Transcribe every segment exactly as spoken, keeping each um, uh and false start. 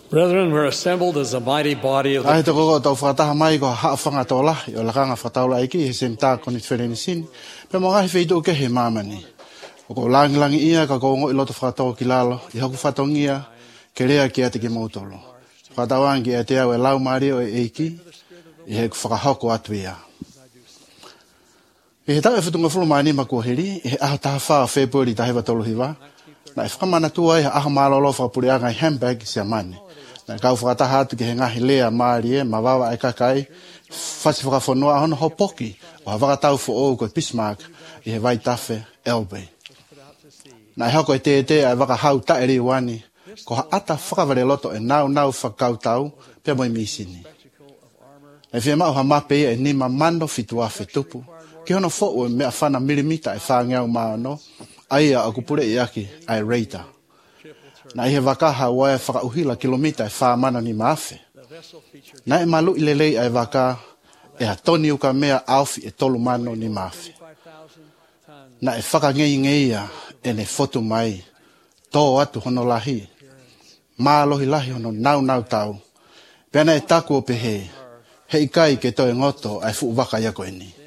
Brethren, we're assembled as a mighty body of Ai the te koko tau whakataha mai ko haa whangatola i o lakanga whataula iki he sem tā koni wheneni sin. Pe mo ngahi wheitu ke he mamani. O ko langi langi ia ka kongo i loto whakatoa ki lalo i hoku whatongia ke rea ki ate ki mautolo. Whatawangi e te au e lau maari o e eiki i he whakahoko atu ia. I he tau e whutunga fulu mai ni ma kua heri i he aho taha whaa February ta hewa tolu hiwa. Na e whakamana tua i he aho malolo whakapurianga i handbag si a mane. Na kau whakataha atu ki he ngahi lea maari e ma wawa e kakai whasi whakafonua hono hopoki o ha whakatau fo o koe Bismarck i he vai tafe Elbe. Na e hako e te te ai wakahau ta eri wani ko ha ata whakaware loto e nau nau whakau tau pia moi misini. Na e whia mao ha mape e nima mando fitua fetupu ki hono fo o mea whana milimita e whangeau maano aia a kupure i aki ai reita. Na ihe wakaha wae whakauhila kilomita e whaamana ni maafe. Na e malu i lelei ai waka e ha toni uka mea aufi e tolu mano ni maafe. Na e whakangei ngeia e ne fotu mai tō atu hono lahi. Mālohi lahi hono nau nau tau. Pena e taku o pehe. He ikai ke toi ngoto ai fu waka ia koe ni.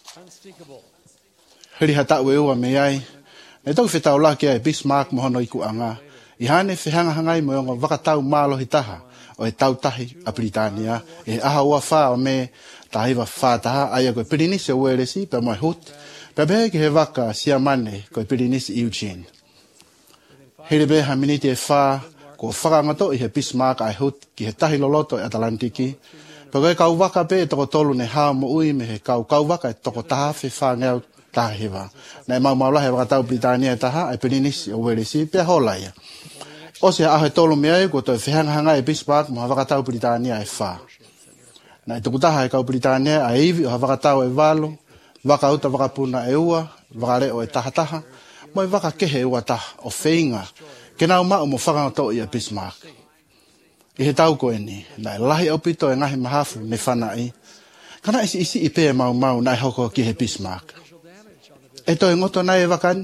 Hiri hatau e ua me ai. Ne tau whetau laki ai Bismarck mohono iku anga. I hane whihanga hangai mo yonga wakatau mālohi taha o e tau tahi a Britania e aha ua wha o me tahiwa wha taha aia koe Pirinisi o Welesi pe moe hut pe behe ki he waka sia mane koe Pirinisi Eugene. Here beha miniti e wha ko whakangato i he Bismarck ai hut ki he tahi loloto e Atlantiki pe koe kau waka pe e toko tolu ne hao mo ui me he kau kau waka e toko taha whi wha ngeu taha hewa. Na e mau maulahe wakatau Britania e taha ai Pirinisi o Welesi pe holaia. O se aho e tolu mea ko to whihanga hanga e Bismarck mo hawakatau Britania e wha. Na e tukutaha e kau Britania a iwi o hawakatau e walo, waka uta wakapuna e ua, wakare o e tahataha, mo e waka kehe e ua taha o whainga, ke nau mao mo whakangato i a Bismarck. I he tau koe ni, na e lahi au pito e ngahi mahafu ne whanai, kana isi isi i pē mau mau na e hoko ki he Bismarck. E to e ngoto nai e wakani?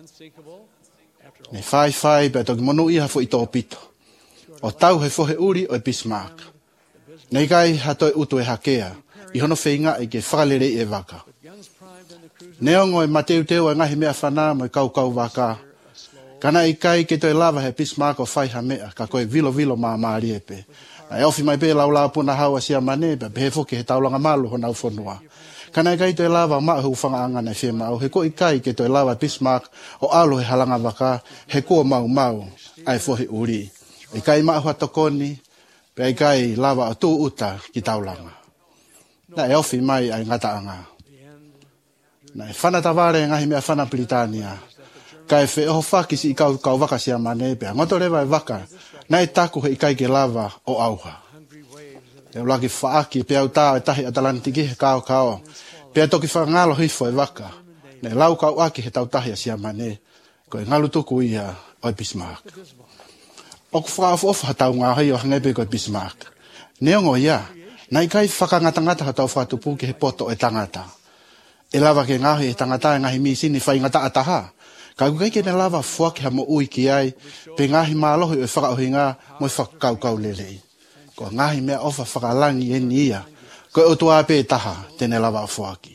Ne whai whai pe toki monu iha fo i tō pito. O tau he fohe uri o e Bismarck. Nei kai hato e utu e hakea, i hono whainga e ke whakalere e waka. Neongo e mateu teo e ngahi mea whana mo i kau kau waka. Kana i kai ke toi lava he Bismarck o whai ha mea, ka koe vilo vilo maa maari e pe. Na e ofi mai pe lau lau puna hawa sia mane, pe behe foke he taulanga malu ho nau whanua. Kana i kai toi lava maa hu whanga anga na whia mau, he ko i kai ke toi lava Bismarck o alo he halanga waka, he kua mau mau, ai fohe uri. I kai maa hua tokoni, pe i kai lava o tū uta ki taulanga. Na e ofi mai ai ngata anga. Na e whana taware ngahi mea whana Britania. Kai whe oho whakisi i kau kau waka sia mane, pe ngoto rewa e waka, na e taku he i kai ke lava o auha. E laki whaaki pe au tā e tahi Atlantiki he kao kao. Pe toki whangalo hifo e waka. Ne lau kau aki he tau tahi a sia mane. Ko e ngalu tuku ia o e Bismarck. O ku whaafu ofu ha tau ngā hei o hangepe ko e Bismarck. Neongo ia, na i kai whakangatangata ha tau whatupu ki he poto e tangata. E lava ke ngahi e tangata e ngahi misini whai ngata ataha. Ka kukai ke ne lava fuaki ha mo ui ki ai, pe ngahi mālohi o e whakaohinga mo i whakau kau lelei. Ko ngahi mea ofa whakalangi e ni ia, ko e otua pe taha tene lava o fuaki.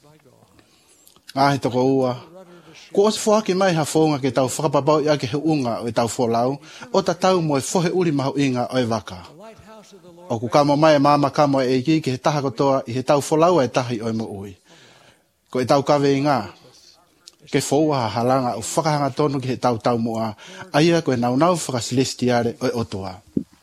Ngahi toko ua, ko o se fuaki mai ha whonga ke tau whakapapau ia ke he unga o e tau wholau, o ta tau mo e whohe uri mahu inga o e waka. O ku kamo mai e mama kamo e eiki ke he taha kotoa i he tau wholau e tahi o e mo ui. Ko e tau kawe i ngā, ke whoua ha halanga o whakahanga tonu ki he tau tau moa, aia ko e nau nau whakasilestiare o e otua.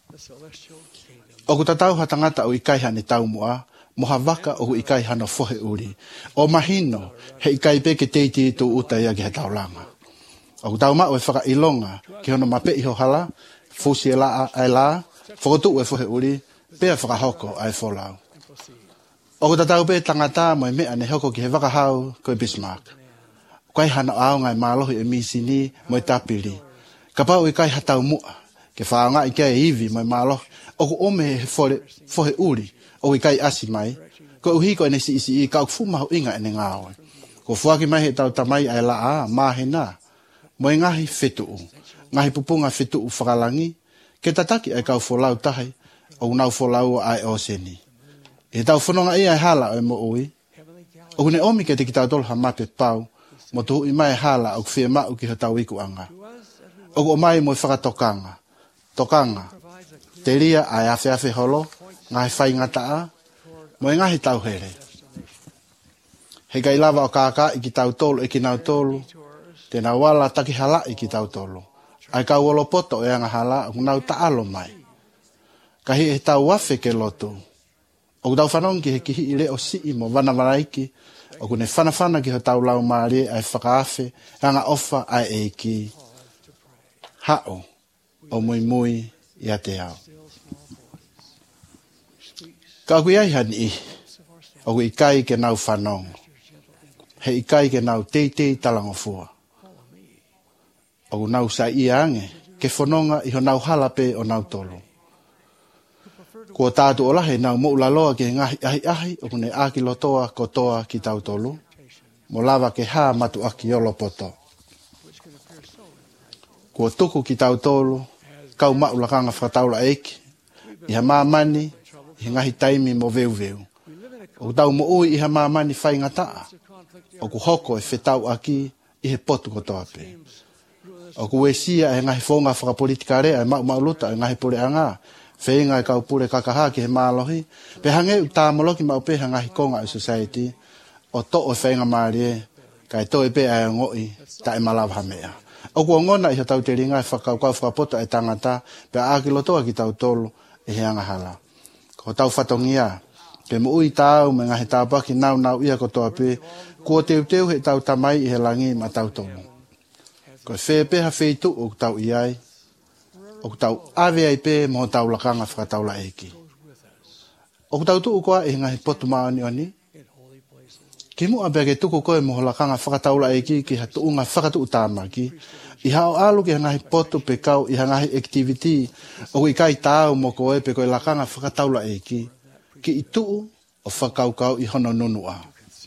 O ku tatau ha tangata o ikai hane tau moa, moha waka o ku ikai hano fohe uri. O mahino, he ikai pe ke teiti tu uta ia ki he taulanga. O ku tau ma o e whaka ilonga, ki hono mape iho hala, fusi e la ai la, whakotu e fohe uri, pea whakahoko ai wholau. O ku tatau pe tangata mo e mea ne hoko ki he wakahau ko e Bismarck. Kai hana ao ngai mālohi e misini mo e tapiri. Ka pau i kai hatau mua, ke whaanga i kia e iwi mo e mālohi, o ku ome he fohe uri, o i kai asi mai, ko uhi ko ene si isi i ka ufu mahu inga ene ngāoe. Ko fuaki mai he tau tamai ai la a, mahe nā, mo e ngahi whetuu, ngahi pupunga whetuu whakalangi, Ke tataki ai kau folau tahi, o nau folau ai o seni. E tau whanonga ia e hala o e mo ui. O ne omi ke te ki tau tolu ha mape pau, mo tuhu i mai hala o kwhia mau ki ho tau iku anga. O o mai mo i whakatokanga. Tokanga. Te ria ai awhi awhi holo, ngai whai ngataa, mo i ngahi tau here. He kai lava o kaka i ki tau tolu e ki nau tolu, te na wala taki hala i ki tau tolu. Ai kau olo poto e anga hala, o nau taalo mai. Kahi e tau wafe ke lotu. O tau whanongi he kihi i leo si i mo wana waraiki, o kune whana whana ki ho tau lau maari ai whakaafe, anga ofa ai e ki hao o mui mui i a te ao. Ka kui ai hani i, o kui kai ke nau whanong. He i kai ke nau tei tei talangofua. O ku nau sa i ange, ke whanonga i ho nau halape o nau tolo. Kua tātu o lahe nau mo ulaloa ke ngahi ahi ahi o kune aki lotoa kotoa ki tau tolu. Mo lava ke haa matu aki olo poto. Kua tuku ki tau tolu, kau maulakanga whataula eki. Iha mamani, iha ngahi taimi mo veu veu. O tau mo ui iha mamani whai ngataa. O ku hoko e whetau aki ihe potu kotoa pe. O ku wesia e ngahi whonga whakapolitika rea e mau mauluta e ngahi pure anga. Whenga e kau pure kakaha ki he mālohi. Pe hange u tāmoloki mau pe hangahi konga i society. O to o whenga maari e. Kai to e pe ai ngoi ta e malawa hamea. O kua ngona i ha tau te ringa e whakau kau whakapota e tangata. Pe aaki lotoa ki tau tolu e he anga hala. Ko tau whatongia. Pe mu ui tau me ngahi tāpaki nau nau ia kotoa pe. Kua teu teu he tau tamai i he langi ma tau tolu. Ko e whee peha wheitu o tau iai. O tau ave ai pe mo tau lakanga whakataula eki. O tau tuu koa e ngahi potu maani oni. Ki mua bege tuku koe mo lakanga whakataula eki ki ha tuunga whakatu utamaki. I hao alu ki ngahi potu pe kau i ngahi activity. O i kai tau mo koe pe koe lakanga whakataula eki. Ki i tuu o whakau kau i hono nunua.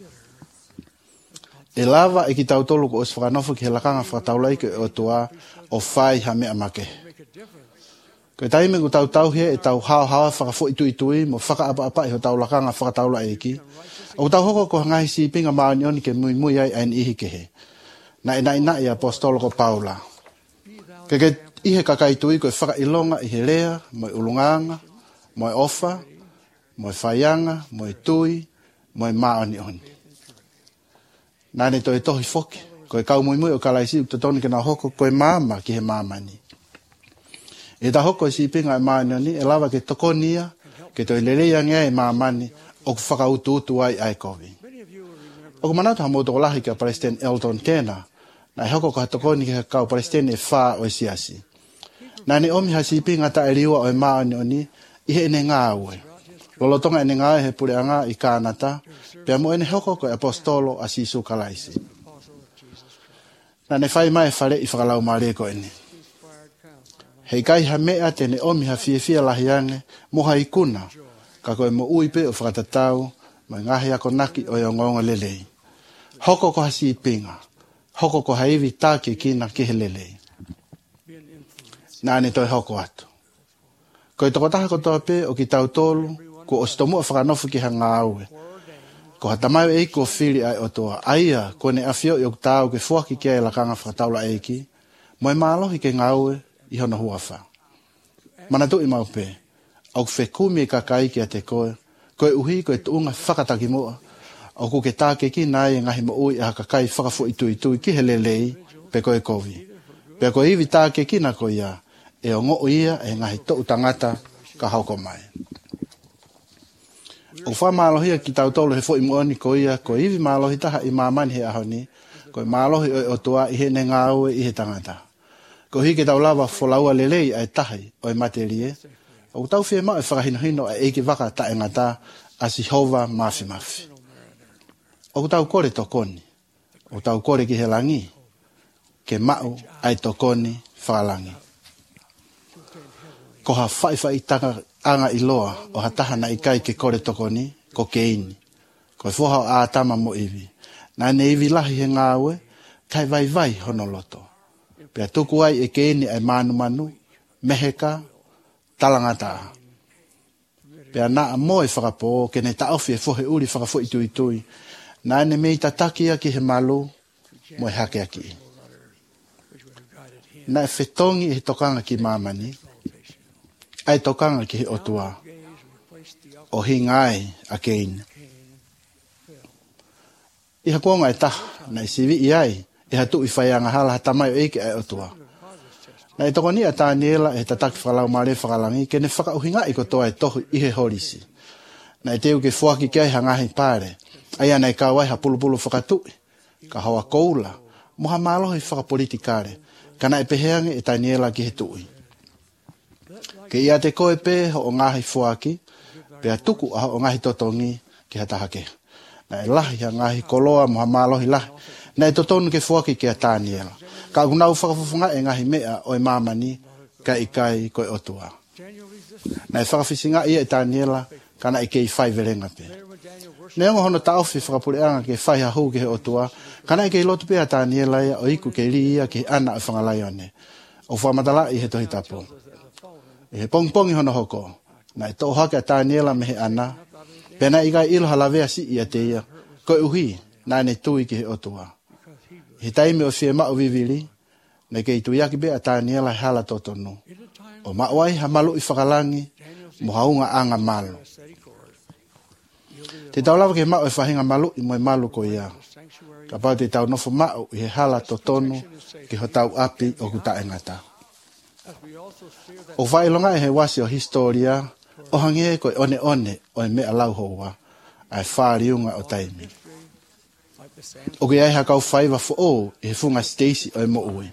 E lava e ki tau tolu ko os whakanofo ki he lakanga whakataula eki o tua o whai ha mea make. Ko e taime ku tau tau he e tau hao hawa whakafo itu itui mo whaka apa apa i ho tau lakanga whakataula eki. O tau hoko ko ngahi si pinga maani oni ke mui mui ai ain ihi ke he. Na e na ina i apostolo ko Paula. Ke ke ihe kakai tui ko e whaka ilonga i he rea, mo e ulunganga, mo e ofa, mo e whaianga, mo e tui, mo e maani oni. Nane to e tohi foki. Ko e kau mui mui o kalaisi utotoni ke na hoko ko e mama ki he mamani. E ta hoko si pinga e maani ni, e lava ke tokonia, ke to i lelea ngea e maamani, o ku whakautu utu ai ai kovi. O ku manatu ha moto lahi ka Palestine Elton Kena, na e hoko ka tokoni ke kau Palestine e wha o e siasi. Na ne omi ha si pinga ta e riwa o e maani ni, ihe ene ngā ue. Lolotonga ene ngā he pure anga i kānata, pia mo ene hoko ko e apostolo a sisu kalaisi. Na ne whai mai whare i whakalau maare ko ene. Hei kai ha mea tene omi ha fie fia lahiange, moha i kuna, ka koe mo uipe o whakatatau, mai ngahi ako naki o yongonga lelei. Hoko ko ha si pinga, hoko ko ha iwi tāke kina ki he lelei. Nāne toi hoko atu. Koe toko taha kotoa pe o ki tau tolu, ko o sitomua whakanofu ki ha ngā aue. Ko ha tamau e ko whiri ai o toa, aia kone awhio i o tau ke fuaki kia e lakanga whakataula eiki, mo e mālohi ke ngā aue, i hono huafa. Mana tu i mau pe, au whekumi e kakai ki a te koe, koe uhi koe tuunga whakataki mua, au ku ke tāke ki nai e ngahi mo ui e ha kakai whakafu i tui tui ki he lelei, pe koe kovi. Pe koe iwi tāke ki na koe ia, e o ngō ia e ngahi to utangata ka hauko mai. O wha mālohia ki tau tolu he fo i muoni koe ia, koe iwi mālohi taha i māmani he ahoni, koe mālohi o tua i he ne ngāue i he tangata. Ko hike tau lava wholaua lelei ai tahi o e materie. O tau whie mau e whakahinohino a eiki waka ta e ngata a si hova mafi mafi. O tau kore tokoni. O tau kore ki he langi. Ke mau ai tokoni whakalangi. Ko ha whaiwhai taka anga i loa o ha taha na ikai ke kore tokoni ko ke ini. Ko e whohau a tama mo iwi. Nā ne iwi lahi he ngāwe kai vai vai hono loto. Pea tuku ai e kēni ai manu manu, meheka, talangata. Pea na mo e whakapo, ke ne taofi e fohe uri whakafo i tui tui. Na ene mei tataki aki he malu, mo e hake aki. Na e whetongi he tokanga ki mamani, ai tokanga ki he otua. O hi ngai a keina. Iha kuonga e taha, na i sivi i ai, e hatu i whaianga hala hata mai o eike ai otua. Na e toko ni a tāniela e tataki whakalau maare whakalangi, ke ne whakauhinga i kotoa e tohu i he horisi. Na e teu ke fuaki ki ai hangahi pare, ai ana e kawai ha pulupulu whakatui, ka hawa koula, moha malohi whakapolitikare, kana e peheange e tāniela ki he tui. Ke ia te koe pe ho o ngahi fuaki, pe a tuku a ho o ngahi totongi ki hatahake. Na e lahi ha ngahi koloa moha malohi lahi, na e totonu ke fuaki ki a tāniela. Ka unau whakafufunga e ngahi mea o e mamani ka ikai koe otua. Na e whakafisinga ia e tāniela kana i kei whai verenga pe. Neongo hono taofi whakapureanga ke whai hahu ke he otua, kana i kei lotu pe a tāniela ia o iku ke ri ia ke ana o whangalai one. O whamatala i he tohi tapu. E he pongpongi hono hoko. Na e tohake a tāniela me he ana, pena i kai ilo halavea si ia te ia, koe uhi na ne tui ke he otua. He taime o fie mao vivili, ne kei tuiaki be a tāniela he hala totonu. O mawai ha malu i whakalangi, mo haunga anga malu. Te tau lava ke mao e whahinga malu i moe malu ko ia. Ka pau te tau nofo mao i he hala totonu, ke ho tau api o kuta e ngata. O whailonga e he wasi o historia, o hange koe one one o e mea lau hoa, ai whaariunga o taimi. O ke ai hakau whaiva fo o, e he funga Stacy o e mo ui.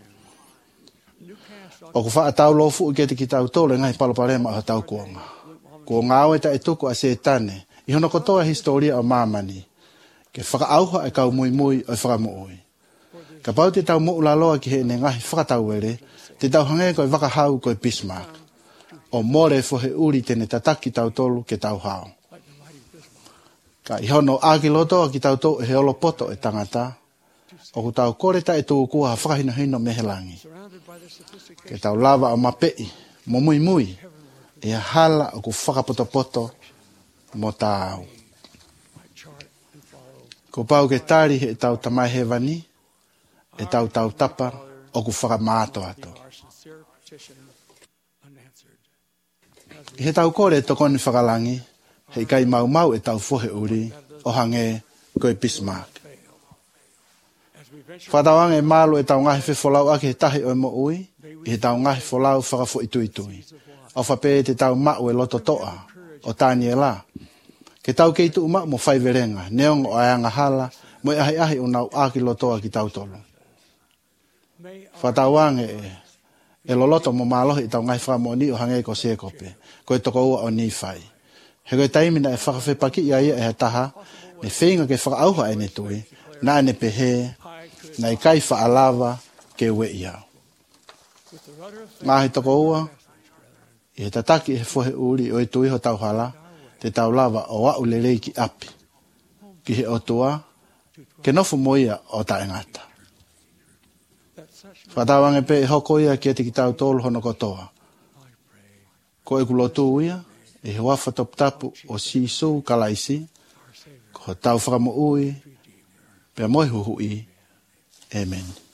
O ku wha atau lofu i kete ki tau tole ngai paloparema o tau kuonga. Ko ngāwe ta e tuku a se tane, i hono kotoa historia o mamani, ke whakaauha e kau mui mui o e whakamu ui. Ka pau te tau mo ulaloa ki he ne ngahi whakatau ere, te tau hange koe wakahau koe Bismarck. O more fo he uri tene tataki tau tolu ke tau hao. Ka i hono āki loto ki tau tau he olo poto e tangata, o ku tau koreta e tū kua ha whakahino hino mehelangi. Ke tau lava o mapei, mo mui mui, e hala o ku whakapoto poto mo tau. Ko pau ke tari he tau tamai he vani, e tau tau tapa o ku whakamāto ato. He tau kore tokoni whakalangi, hei kai mau mau e tau fohe uri, o hange koe Bismarck. Whatawange malu e tau ngahi whefolau ake he tahi o e mo ui, i he tau ngahi folau whakafo i tui tui. O whape te tau mau e loto toa, o tāni e la. Ke tau kei tu uma mo whai verenga, neong o ayanga hala, mo e ahi ahi unau aki lotoa ki tau tolu. Whatawange e, e loloto mo malohi i tau ngahi whamoni o hange ko sekope, ko e toko ua o ni whai. He koe taimina e whakawhepaki ia ia e he taha, ne whenga ke whakaauha e ne tui, na ne pehe, na i kai whaalava ke ue ia. Ngahi toko ua, i he tataki e he fohe uri o e tui ho tau hala, te tau lava o wau lelei ki api, ki he otua, ke nofu moia o ta engata. Whatawange pe e hoko ia ki ati ki tau tolu hono kotoa. Ko e kulotu ia, e he wafa top tapu o sisu kalaisi, ko tau whakamu ui, pe moi huhui. Amen.